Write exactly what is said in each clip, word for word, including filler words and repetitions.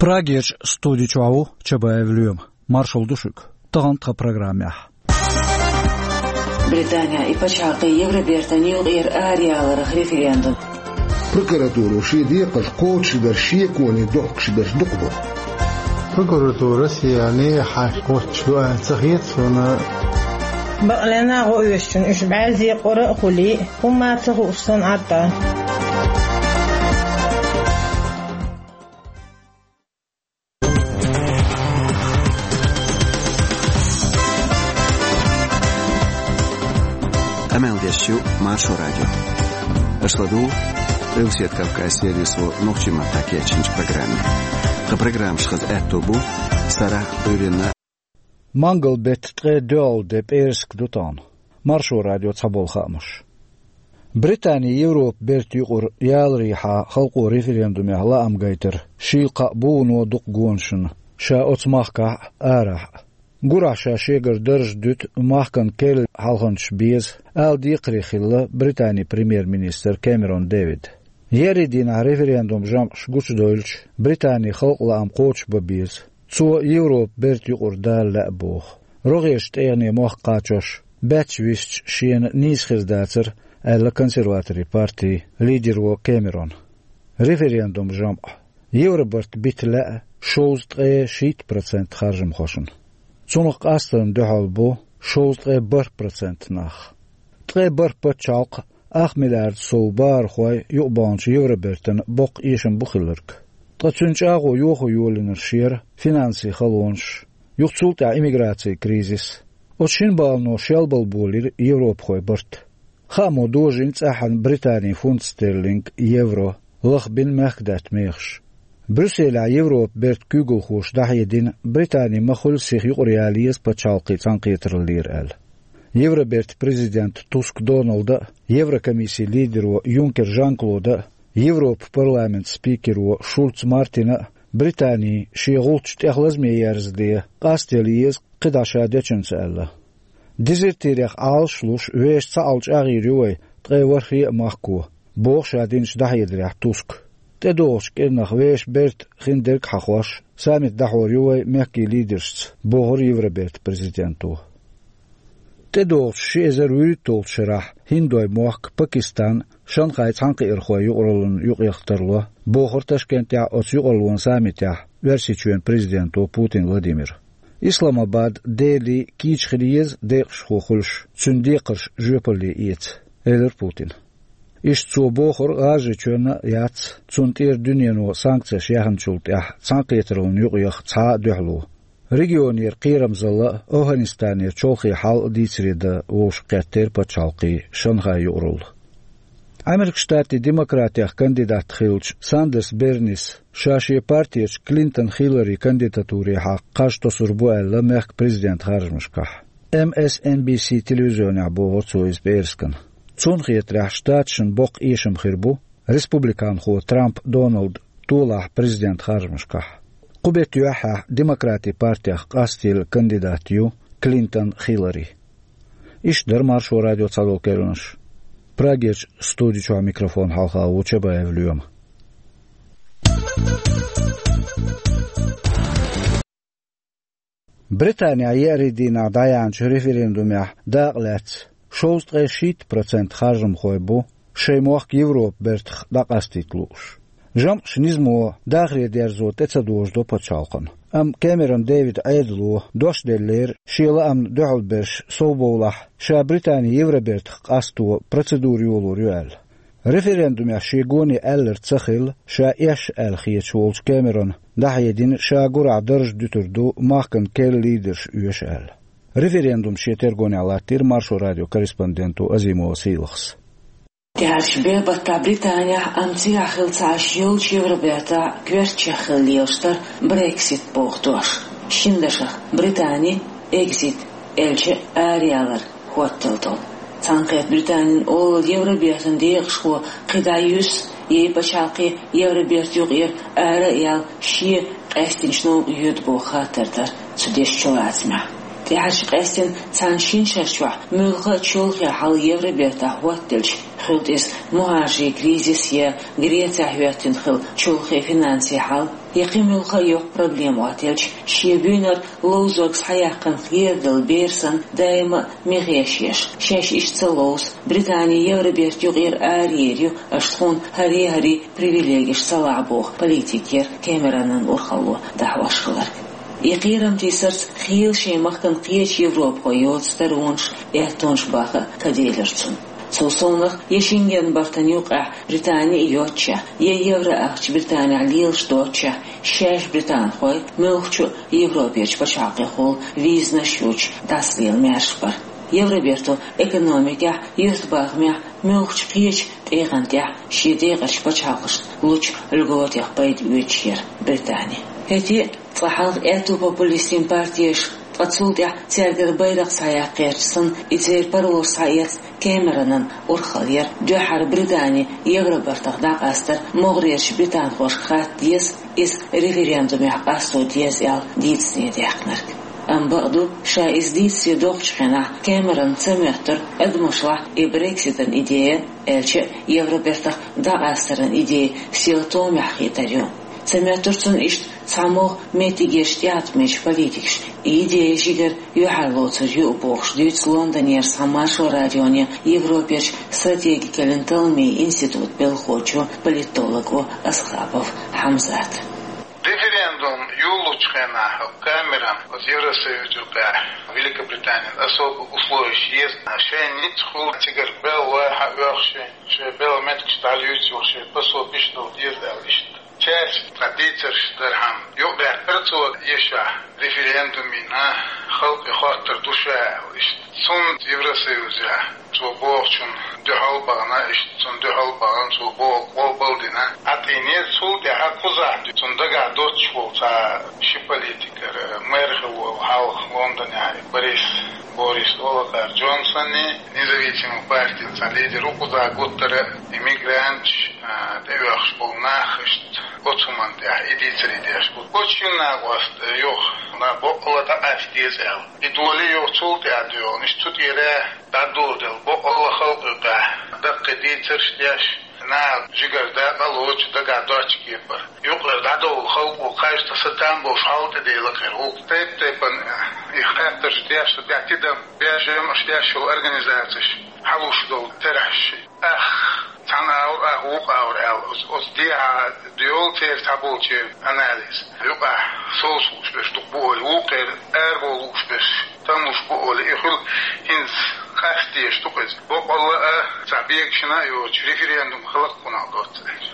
Prageç stodiçavu çabayevlüyüm. Marshall düşük. Tağantqa programyah. Britaniya ipaçaqı Yevrobertaniyo er ariyaları referendum. Prokuratūra šī dieka kočidar šiekoni dokšidar dokbo. Prokuratūra siyani hakoçu ansahiyet sonra بقلنا غويشن إيش بعزي قرأ خلي وما تغوصن عطا أمل ديشيو مارشو راديو أشلدو ريوسيت كافكاي سيريسو نوخشي ماتاكي أتشنج программе. Ха программ шхаз أتوبو سارا بيرنا Mangel bet tre döl de persk dutan. Marsho radio tsabol khamush. Britaniya Yevropa bertiqur yalriha xalqu referendum yahla amgaytir. Shilqa bunu duq gonshin. Sha otsmaqqa ara. Gurasha sheger derj dut mahkan kel halxanch biz al diqri khilla Britaniya premier minister Cameron David. Yeridina referendum jam shguch dolch Britaniya xalqla am qoch babiz. Zu Yevropa bertiqur dal boh. Rogesh terne moqqachosh batchwist shien niskhizdatser alla konservatori parti lider wo Cameron. Referendum jam Yevropart bitla shozt shit procent kharjim khoshin. Zunoq astan dehalbo shozt bir procent nach. tre bir pachalq ach milyard sobar khoy yubanch Yevrobertan boq ishim bukhilirk. Tățunceago yoho yoliner shir finansi khalonsh yuqsulta immigratsiya krizis ochin balno shelbal bolir Yevropa khoy bart khamo dojin tsahan Britaniya fund sterling euro lagh bin mahdat mekhsh Brüssel Yevropa bert kugel khosh dahyedin Britaniya makhul sikh yuqriyaliyas pachalqi tsanqetirlir al Yevrobert prezident Tusk Donald Еврокомиссия лидер Juncker Jean-Claude Yevropa parlament speaker و Schulz Martina Britaniya şeğulç texlazmeye yarzdiye qasteliyez qidashadechun salla. Dizertirix alşluş veş saalç agiriyoy tqewarfi mahku. Boğşadinç dahyedrih Tusk. Tedoş kenach veş bert xinderk haqwash samit dahoriyoy mekki leaders boğur Yevrobert prezidentu. Tedoş şezer uytol şerah Hindoy moq Pakistan Shanghai tsanqi irxoy yuqrulun yuqyaqtarlo boğur Tashkentya ots yuqrulun samitya versichuen prezidentu Putin Vladimir. Islamabad Delhi kichxriyez deqshxu khulsh tsundiqirsh jepoli it eler Putin. İş tsu boğur ajichuna yats tsuntir dünyano sanksiya şahanchult ya tsanqetrun yuqyaq tsa duhlu. Regionir qiramzalla Afganistanir cholxi hal ditsrida oshqater pachalqi Shanghai yuqrul. Amerika Штаты демократиях кандидат Хилч Сандерс Бернис шаши партияч Клинтон Хиллари кандидатури хақ қашто сурбу әлі мәк президент харжмышқах. эм эс эн би си телевизионя боғыр цойыз берскан. Цун хиетрях штатшын боқ ешім хирбу республикан ху Трамп Дональд тулах президент харжмышқах. Қубет юаха демократи партиях қастил кандидат ю Клинтон Хиллари. Ишдер маршу радио цадол керуныш. Prageç stodiço mikrofon halqa uçabayevlüyüm. Britaniya yeridina dayanç referendumya dağlat şozt shit procent kharjim khoybu şeymoq Yevropa bert daqastitluş. Jam shnizmo dagri derzot etsadojdo pachalqan. Am Cameron David Aidlu doshdeller shila am duhulbesh sobowlah sha Britaniya Yevrobert qastu procedur yolu real. Referendum ya shigoni aller tsakhil sha yash al khiyachwolch Cameron dahyedin sha gura darj duturdu mahkan kel leaders uyashal. Referendum shetergoni alatir Marsho radio korrespondentu Azimo Silkhs. Dershbe batta Britaniya amtsi akhil tsashil Yevroberta kverchkhil yelshtar Brexit boğduş. Şindeşik Britaniya exit elçi ariyalar hottıldı. Sanqet Britaniyaning ol Yevrobertin deqshqo qidayus yey bachaqi Yevrobert yuqir ara yal shi qastinchno yud bu xatardir. Sudesh cholatsma. Tehaj qastin sanshin shashwa mulqa cholqa hal Yevroberta hottilch xudis muhaji krizis ya Gretsiya hüyatin xil cholqa finansi hal يقيم الخيو проблемاتيلش شيبينر لوزوكس حياقن خيردل بيرسن دايما مغيشيش شاش اشتلوس بريطانيا يوربيرتيو غير آريريو اشتخون هري هري بريفيليجيش صلاعبوخ بوليتيكير كاميرانن ورخلو دعواش خلرك يقيرم تيسرت خيل شي مخكن قيش يوروب خويوت سترونش احتونش باخا كديلرتون سوسونخ يشينجن برتانيوقع بريطانيا يوتشا ييورا اخش بريطانيا عليلش دوتشا شاش بريطان خوي ملخشو يوروبيش بشاقي خول ويزنا شوش داسليل ميرشبر يوربيرتو اكونوميكا يوثباغميا ملخش قيش تيغنتيا شيديغش بشاقش لوش الغوتيخ بايد ويتشير بريطانيا هتي صحاق اتو بوبوليستين بارتيش أتصودع تيارجر بيرق سايا قيرسن إتير برور سايات كاميرانن ورخالير جوحر بريطاني يغرب برتغداق أستر مغريرش بريطان خوش خات ديس إس ريفيريندوم يحقاستو ديس إل ديتس نيد يحقنرك أم بقدو شايز ديتس يدوغش خنا كاميران تميحتر أدمشلع إبريكسيتن إيديا إلش يغرب برتغ داق أسترن إيديا سيلتوم يحقيتريو سمعترتون إشت سامو ميتيجيشتيات مش بوليتيكش إيديا جيجر يحلوتر يوبوخش ديوت لندنير ساماشو راديونيا يوروبيش стратегикален تلمي институт белхочу политологу Асхапов Хамзат. Референдум юлучхена камерам от Евросоюза Великобритании особо условия есть. Шей нет хул тигр бел ва вахши шей бел метк шталюци шей пособишно ездалишь. Часть традиций штерхам югда перцу еша референдумина халкы хаттер душа ишт сон Евросоюза чубохчун дехалбана ишт сон дехалбан чубох болболдина атине сулде акуза сондага дочволца шиполитикер мэрхоу хал Лондоне Борис Борис Олгар Джонсони независимый партия лидер укуза готтера иммигрант девяхш полнах ишт Отсуманте, идите ли дешь? Почина гост, ёх, на боколата афтизел. И доли ёх цулте адё, ничто тире дадодел, бокола халкыга. Да кедицер штяш, на жигарда балоч да гадоч кипер. Ёх, дадол халку кайста сатан бо шалте делакер. Ок теп тепен, и хаттер штяш, да тидам бежем штяш организацияш. Халуш дол тераш. Ах, تناو أهوق أو ال أصديع ديول تير تابوتشي أناليز يبقى صوصوش بس تقبول وقر أربولوش بس تموش بقول إخل إنس خاستيش تقز بقول تعبيك شنا يوش ريفريندوم خلق قناقات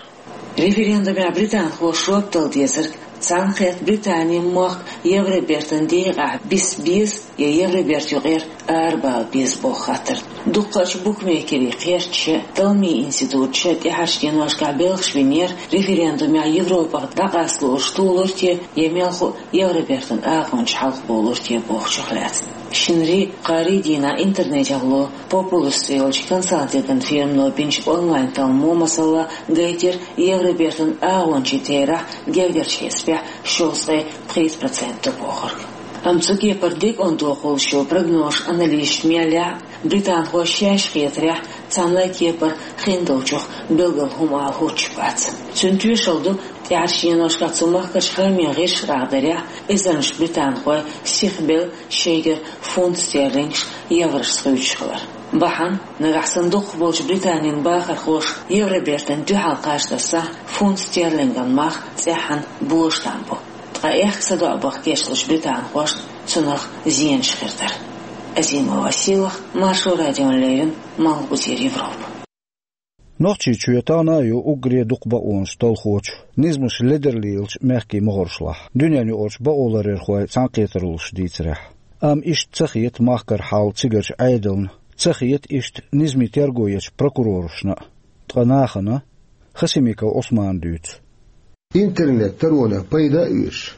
ريفريندوم يا بريطان خوش روبتل ديزرك سانخيت بريطانيا موخ يغري بيرتن ديغا بيس بيس يا يغري بيرتو غير أربع بيس بو خاطر دوقاش بوك ميكري قيرتش تلمي انستيتوت شات يحشتين واشكع بيلخش بنير ريفريندوم يا يوروبا داقاسلو شتولورتي يميلخو يغري بيرتن آخونش حلق بولورتي بوخ شخلات شنري قاري دينا انترنت اغلو популистилч консалтинг фирмно бинч онлайн талмо масала гейтер يغري بيرتن آخونش تيرا гевдерчеспя шосты тридцать процентов бохор Амцуки пардик он дохол шо прогноз анализ миаля британ хошяш хитря цанла кепар хиндовчух белгал хумал хочпац цунтюшалду тяшиношка цумахкаш хамиагиш радаря изанш британ хой сихбел шейгер фунт стерлинг еврош схучхлар бахан нагахсандух болж британин бахар хош евробертен дюхал каштаса фунт стерлинган мах цехан буштамбо Аэх садо абах кешлыш британ хош цунах зиен шхиртар. Азима Василах, Машу радион Левин, Малбутер Европа. Нохчи чуятана ю угре дукба он стол хоч. Низмуш ледерлилч мехки могоршлах. Дюняни оч ба оларер хой санкетерлуш дицрех. Ам ишт цахиет махкар хал цигерч айдылн. Цахиет ишт низми тергояч прокурорушна. Тганахана Хасимика Осман дүйт. Интернет таруна пайда үш.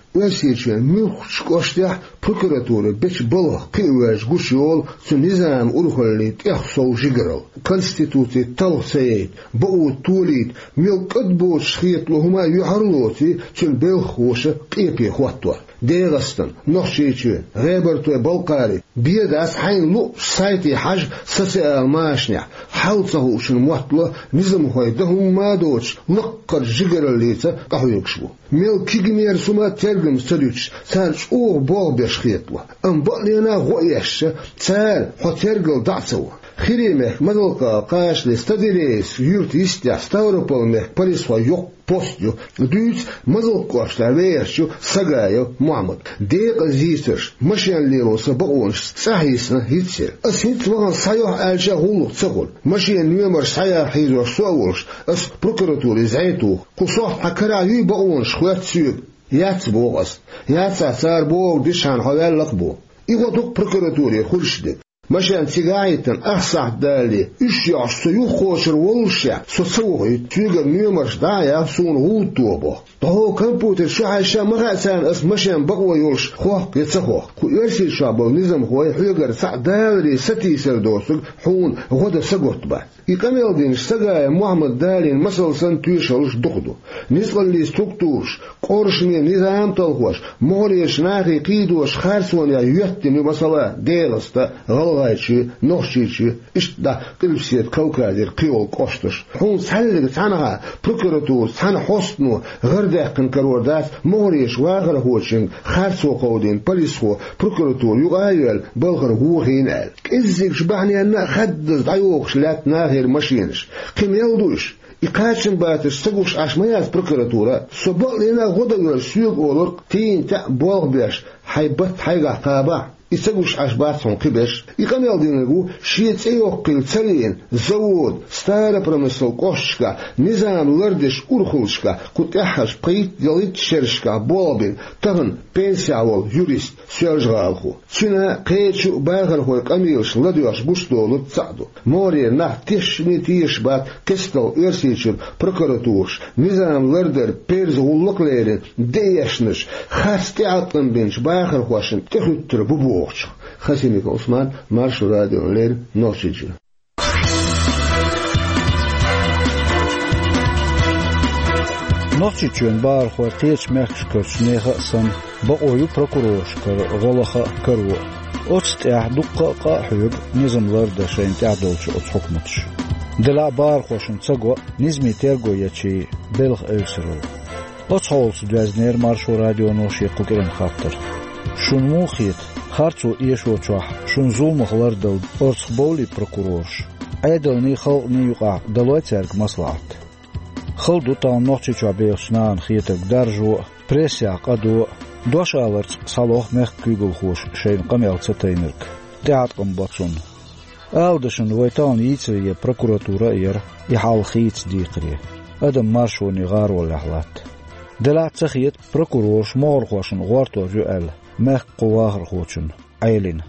وسيرشان مخش قشتح بروكراتورة بيش بلغ قيواج قشيول سو نظام أرخلي تيخصو جيجرل كونستيتوتي تلسيت بقو توليد ميل قدبو شخيط لهما يحرلوتي تل بيلخوشة قيبي خواتوا ديغستن نخشيتشو غيبرتو بلقاري بيداس حين لو سايتي حج سسئل ماشنع حوصه شن موطلة نظام هايدهم ما دوش لقر جيجرل ليتا قهو يكشبو ميل كيجمير سوما ترجم سلوش سانش أوه بول بيشخيطوا أم بقلينا غويش سال حترجل دعسو خيريمك مدلقا قاش لستدريس يورت يستيع ستاوربول مك بريسوا يوق بوستيو دوت مدلقاش لعويرشو ساقايو محمد ديق زيسترش مشيان ليرو سبقونش ساحيسنا هيتسير أسهيت وغن سايوح آلشا غلو تسغل مشيان نيومر سايا حيدو سوالش أس بروكراتوري زعيتو قصوح حكرا يبقونش خوات سيوب ياتبو أس ياتسا سار بو ديشان حوال لقبو إيغو دوك بروكراتوري خلشدك مشان تيغايتن أحسح دالي إيش يعصو يخوشر والشع سوسوغي تيغر نيومرش دايا سون غوتوبو تهو كمبوتر شعاشا مغاسان اس مشان بقوى يولش خواه يتسخوه كو يرسي شابو نظام خواه حيغر سع دالي ستي سردوسك حون غدا سقوت با يكمل دينش سقايا محمد دالين مسل سن تيشلش دخدو نسل لي ستوكتوش قرشني نظام تلخوش مغريش ناخي قيدوش خارسون يا يهتني مسلا ديلستا غلغايشي نوشيشي اشتا قلبسيت كوكادير قيول قوشتش حون سحلق تعنها بروكراتور تحن حسنو غرداقن كروردات مغريش واغر هوشنگ خارسو قودين بوليسو بروكراتور يغايل بلغر هوغين آل كإزيك شبعني أنا خدز عيوغش لاتنا غير ماشينش قيم يلدوش إقاشن باتش سقوش عشميات بروكراتورة سبق لنا غدا يرسيوك أولر تين تا بوغ بيش حيبت حيقع تابع يسقوش عشباتهم قبش يقام يلدينغو شيت ايوقل تسلين زود ستارة برمسل قوشكا نظام لردش أرخلشكا كنت احش قيت يليت شرشكا بولبين تغن بنسيعول يوريست سيرجغالخو سينا قيتشو باغر هو قميلش لديوش بوشتولو تساعدو موري نح تشني تيشبات كستل إرسيشر بروكراتورش نظام لردر بيرز غلق ليرين ديشنش خاستي عطن بينش باغر هوشن تخوتر ببو خسيمك عثمان مارشو راديو لير نوشيجي نوشيجين بار خو تيش مخشكرش نيخا سن بقويو بروكوروش كر غلخا كرو اوتست احدق قاحيب نظام لرد شين تعدلش اوت حكمتش دلا بار خوشن تسقو نزمي تيرغو يچي بلخ اوسرو اوت هولس دوزنير مارشو راديو نوشي قلن خاطر شون موخيت خارцу иешочах шун зулмахлар дал орсболи прокурорш айдални хални юqa далоцерг маслахт халду та нохчи чабеснан хитек даржу прессия qaду дошаларц салох мех кюгл хош шейн qamyalцатайнерк театром бацун алдышын войтан ицрие прокуратура ер ихал хит диқри адам маршони гар валахлат дала цахит прокурорш морхошын гварто жуэл مخ قواهر خوچن عيلين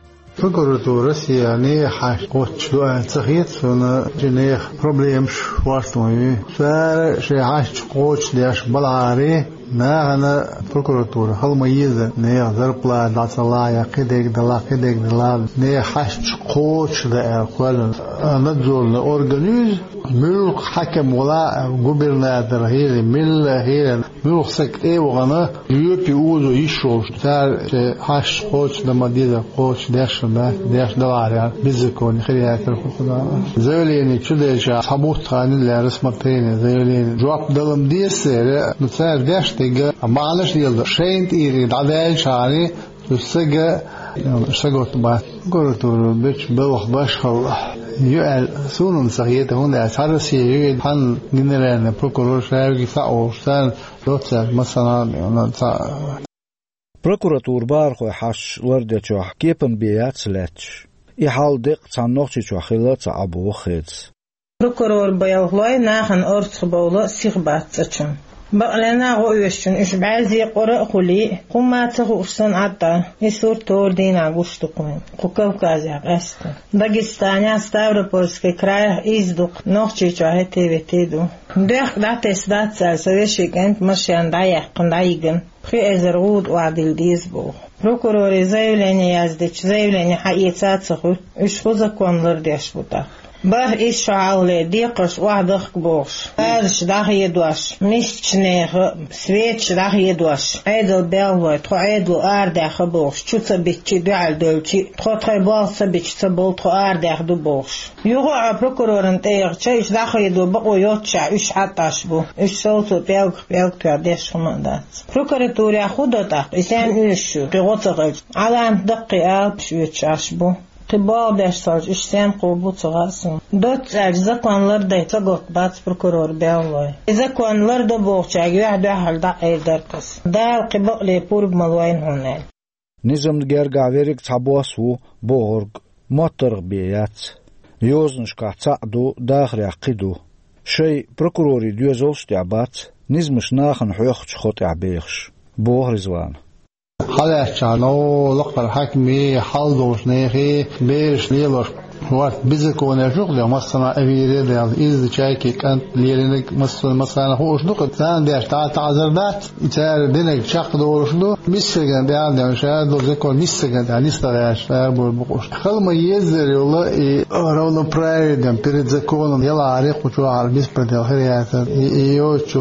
فكرتو يعني حقوش تخيط سنة جنيخ بروبليم شوارتوي فار شي عاش قوش دياش بلعاري نا أنا فكرتو هل ميزة نيخ ذربلا دعسلايا قديك دلا قديك دلا نيخ حاش قوش دا قوال نتزول أورغانيز ملك حكم ولا غوبرناتور هيري مل هيري ملك سك ايه وغنا يوبي اوزو يشوش تار حاش قوش دما ديدا قوش ديش ما ديش دلار بيزكون خليات الخدا زوليني تشديشا حبوت خاني اللي رسمه تاني زوليني جواب دلم ديسير نتسار ديش تيجا معلش يلد شينت ايري دعدال شعري تسجا سجوت بعد قلت له بيش بلخ بشخل يقال سونم صحيح هون أسعار سيري حن نيران بروكورور شارجي فاو شان لوتسا مثلا أنا تا بروكوراتور بارخو حش ورد جوح كيبن بيات سلاتش يحال دق تنوخش جوح خلات أبو خيز بروكورور بيالغلاي ناخن أرث بولا سيخبات تشم بقلنا غويشن إيش بعزي قرأ قلي قم تغوصن عطا يسور تور دينا غوشتقون قوكاوكازيا غاست داغستانيا ستاوروبولسكي كراي إزدق نوخشي جوهتي بتيدو ديخ داتس داتسا سويشيكنت مشيان دايق قندايقن خي أزرغود وعدل ديز بو прокурори заявление яздыч заявление хаицацаху үш законлар дешбута бах иш шаале дикаш вахдах бош арш дах едваш мишчнех свет дах едваш айдл белвой тро айдл ардах бош чуца бичи дал дөлчи тро требалса бичца бол тро ардах ду бош юга прокурорын тейгча иш дах еду боётча үш аташ бу үш солсу белг белг тядеш командат прокуратура худота исен үш гыгоцыгы алам дакы алп шүчаш бу قبال داشتاج اشتیم قبوت غاسم دوت اجزا کنلر دیتا گفت بات پروکورور بیاوی اجزا کنلر دو بوچاگی واحد واحد دا ایدار کس دار قبال لیپور بمالوین هنال نظام گرگا ویرک تابوسو بورگ موتر بیات یوزنشکا تعدو داخل عقیدو شی پروکوروری دوزولش تعبات نظمش ناخن حیخش خود عبیخش بوه رزوان حالا چانو لقبر حکمی حال دوش نیخی بیش لیلوش وقت بزكون شغله مثلا أبيري ده إذا شايك كان ليرينك مثلا مثلا هو شنو قد كان ده تاع تعذرات يصير دينك شق دور شنو ميسجن ده عنده مش هذا زكون ميسجن ده نستغاش فابو بقوش خل ما يزر والله راولو برايدم перед законом يلا عريق وشو على بيسبر الخيرات يوشو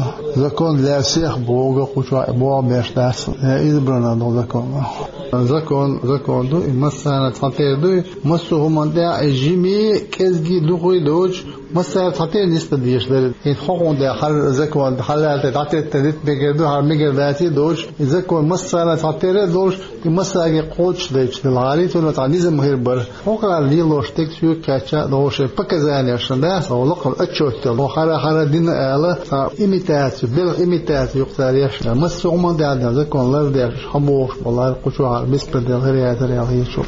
закон для всех Бога وشو Бог بيشتاس избрано до закона закон закон до и مثلا تعطيه до مسهم ده جيمي كزجي دوغي دوج مثلا تعطيه نسبة ديش ده يتحقون ده حل زكون حل تعطيه تدت بيجدو هر ميجر ذاتي دوج زكون مثلا تعطيه دوج مثلا يقولش ده العاريت ولا تعديزم هير بر وقع ليلوش تكسيو كاتشا دوش بكزاني عشان ده سولق أتشوت لو خلا خلا دين آله إميتات بل إميتات يقتريش مسهم ده ده زكون لا ده حبوش والله قشوا بس بدل هريات هريات شو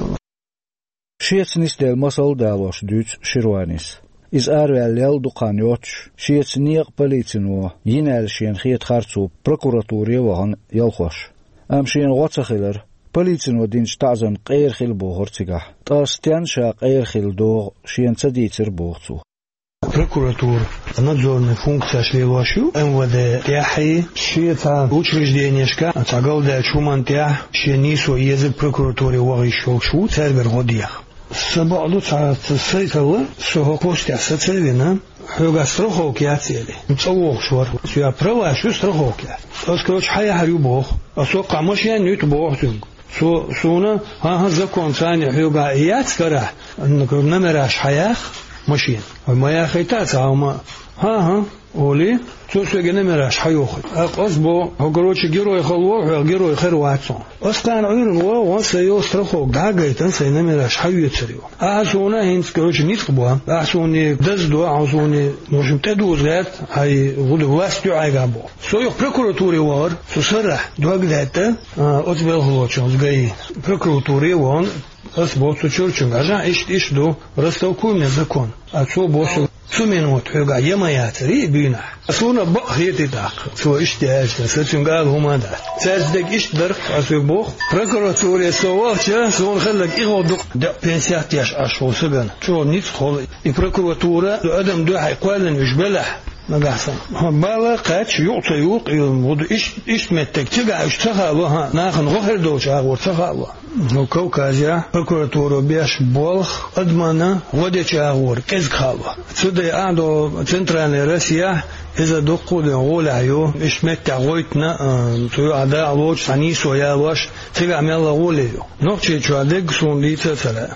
شيتنيس دل مسل دالوش دوت شيروانيس إز أروال دقان يوتش شيتنيق بليتنو ينال شين خيت خارتو بروكوراتوري وهن يلخوش أم شين غوتخيلر بليتنو دينش تعزن قير خيل بوغرتيقح تاستيان شا قير خيل دوغ شين تديتر بوغتو прокуратура, надзорная функция шлилошу, МВД, тяхи, шиета учреждениешка, цагалда чуман тях, шенисо язык прокуратуре варишел шу, цербер годиях. Собаду цацейкала, сого костя сацевина, хога страховки ацели. Цалох швар, я права, шу страховки. Оскороч хая харю бог, а со камош я нют бог тюнг. Со сона, ха закон цани хога яцкара, намераш хаях, ماشين وما يا خيتات هما ها ها ولي توسو جنمراش حيوخ اقصبو هقروش جيرو يخلوه جيرو يخير واتسون اصلا عيرن و وسيو استرخو داغيتن سينمراش حيو يتسريو اعسونا هينس كروش نيتقبوا اعسوني دزدو اعسوني مش تدو زات هاي غدو واستو عيغابو سو بروكوراتوري وار سصرح دوغداتا اوتبل هلوچون جاي بروكوراتوري وان اس بوتو чурчун ажа иш иш до растолкуем закон а цо босу суминут хога ямаятри бина асуна бахети так цо иштяж сачунгал хумада цаздек иш дар асу бох прокуратура совача сон халак игодук да пенсият яш ашосуган цо ниц хол и прокуратура адам до хайқален ишбалах نجحسن بالا قاتش يعطي يوق يود إيش إيش متك تجا إيش تخالوها ناخن غفر دوش أغور تخالوه وكوكازيا بروكوراتورو بيش بولخ أدمانا وديش أغور كز خالوه سودي عندو سنترال روسيا إذا دقوا لغول عيو إيش متك غويتنا تو عدا لوش عنيس ويالوش تجا ميلا غوليو نقطة شو عدق سون ليتر سلا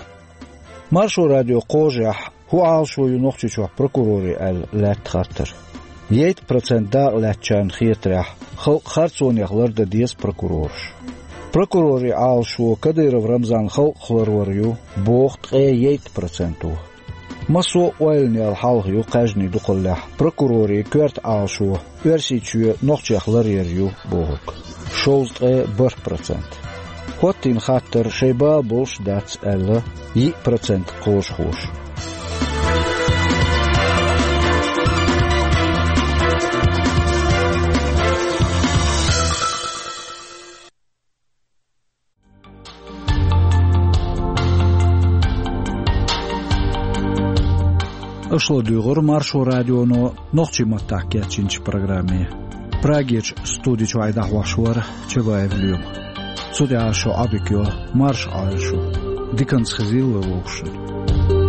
مارشو راديو قوجح هو عالشو ينقطة شو بروكوروري ال لا تخاطر يت процент دا لا تشان خيترح خلق خرصون يخلر دا ديس بروكورورش بروكوروري عالشو كدير رمضان خلق خلروريو بوخت اي يت процентو مسو ويلني الحالغيو قاجني دقلح بروكوروري كورت عالشو ورسيتشو نقطة يخلر يريو بوغك شوزت اي بر процент خوتين خاطر شيبا بولش داتس ال ي процент قوش خوش Ошло дюгор маршо радионо нохчи маттакия чинч программе. Pragic studiu ayda hwashwar chebay vlum. Sudia sho abikyo marsh aishu. Dikans khazil wa wokshud.